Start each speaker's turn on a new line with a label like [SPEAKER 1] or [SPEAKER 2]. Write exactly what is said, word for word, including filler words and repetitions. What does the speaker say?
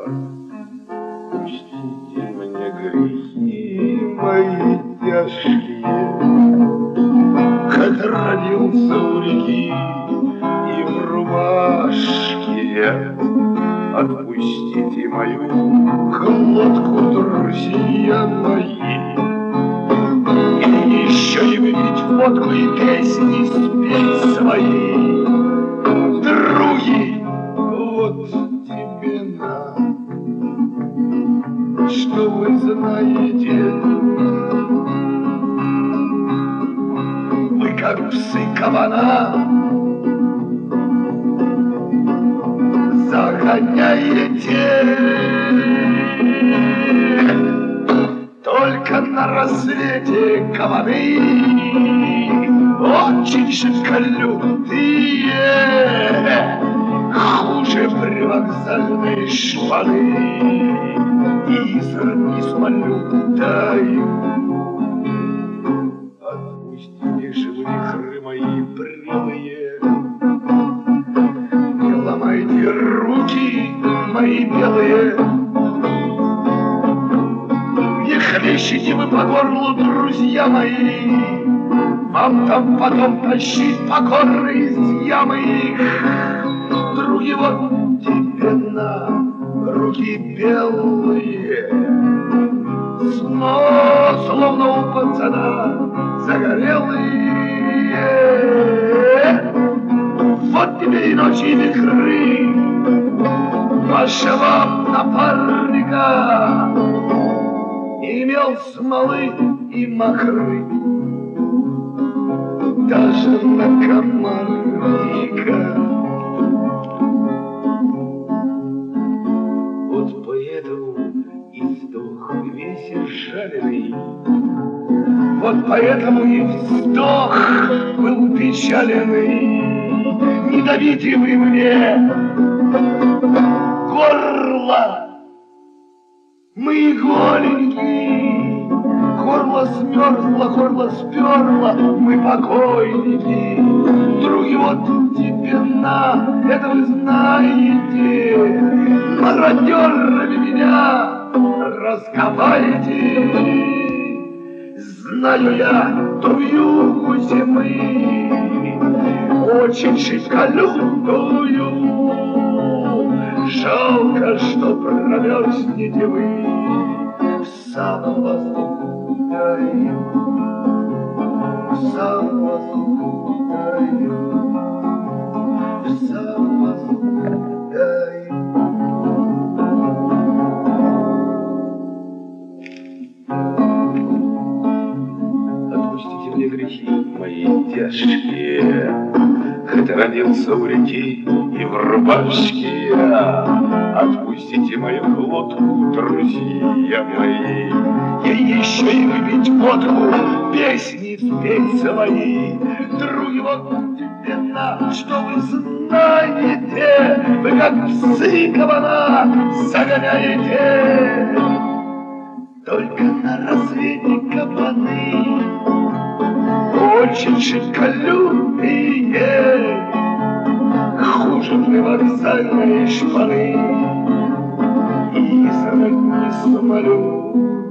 [SPEAKER 1] Отпустите мне грехи мои тяжкие, хоть родился у реки и в рубашке. Отпустите мою глотку, друзья мои, и еще не выпить водку и песни спеть свои. Други, вот тебе на, что вы знаете. Вы как псы кабана загоняете, только на рассвете кабаны очень шикалютые, хуже привокзальной шпаны, и сродни смолютаю. Отпустите же вы вихры мои прямые, не ломайте руки мои белые, не хлещите вы по горлу, друзья мои, вам там потом тащить покорно из ямы их. Други, вот тебе на руки белые, снова словно у пацана загорелые. Вот тебе и ночи вихры вашего напарника, имел смолы и махры, даже на комарника. Вот поэтому и сдох весь изжаленный, вот поэтому и вздох был печаленный. Не давите вы мне горло, мы голенькие, горло смерзло, горло сперло, мы покойники. Други, вот тебе на, это вы знаете, мародерами меня раскопаете. Знаю я ту югу зимы, очень шикалютую, жалко, что промерзнете вы в самом воздуху таю, в самом воздуху таю, в самом воздуху таю. Отпустите мне грехи мои тяжкие, хоть родился у реки и в рубашке. Отпустите мою глотку, друзья мои, и еще и выпить водку, песни спеть свои. Други, вот тебе на, что вы знаете, вы как псы кабана загоняете, только на рассвете кабаны очень шикалютые, хуже привокзальной шпаны, и сродни самолет.